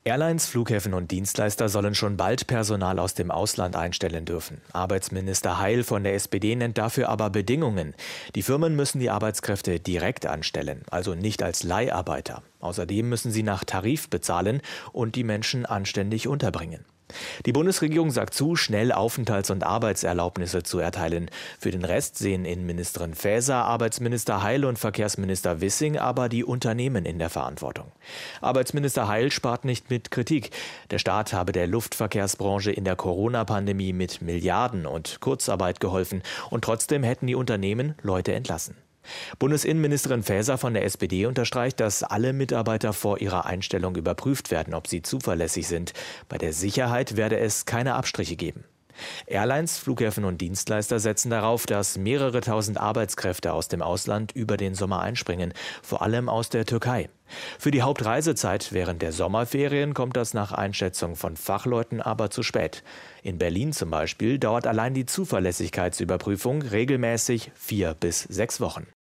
Airlines, Flughäfen und Dienstleister sollen schon bald Personal aus dem Ausland einstellen dürfen. Arbeitsminister Heil von der SPD nennt dafür aber Bedingungen. Die Firmen müssen die Arbeitskräfte direkt anstellen, also nicht als Leiharbeiter. Außerdem müssen sie nach Tarif bezahlen und die Menschen anständig unterbringen. Die Bundesregierung sagt zu, schnell Aufenthalts- und Arbeitserlaubnisse zu erteilen. Für den Rest sehen Innenministerin Faeser, Arbeitsminister Heil und Verkehrsminister Wissing aber die Unternehmen in der Verantwortung. Arbeitsminister Heil spart nicht mit Kritik. Der Staat habe der Luftverkehrsbranche in der Corona-Pandemie mit Milliarden und Kurzarbeit geholfen und trotzdem hätten die Unternehmen Leute entlassen. Bundesinnenministerin Faeser von der SPD unterstreicht, dass alle Mitarbeiter vor ihrer Einstellung überprüft werden, ob sie zuverlässig sind. Bei der Sicherheit werde es keine Abstriche geben. Airlines, Flughäfen und Dienstleister setzen darauf, dass mehrere tausend Arbeitskräfte aus dem Ausland über den Sommer einspringen, vor allem aus der Türkei. Für die Hauptreisezeit während der Sommerferien kommt das nach Einschätzung von Fachleuten aber zu spät. In Berlin zum Beispiel dauert allein die Zuverlässigkeitsüberprüfung regelmäßig 4 bis 6 Wochen.